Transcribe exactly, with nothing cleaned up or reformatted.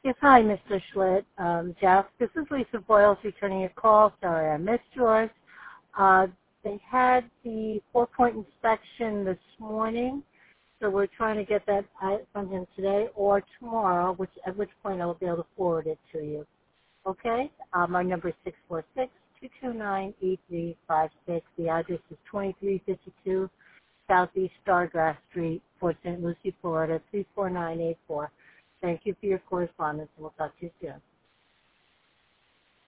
Yes, hi, Mister Schlitt. Um, Jeff, this is Lisa Boyles returning your call. Sorry I missed yours. Uh, they had the four-point inspection this morning, so we're trying to get that from him today or tomorrow, which at which point I will be able to forward it to you. Okay? Uh, my number is six four six, two two nine, eight three five six. The address is twenty-three fifty-two Southeast Stargrass Street, Port Saint Lucie, Florida, three four nine eight four. Thank you for your correspondence, and we'll talk to you soon.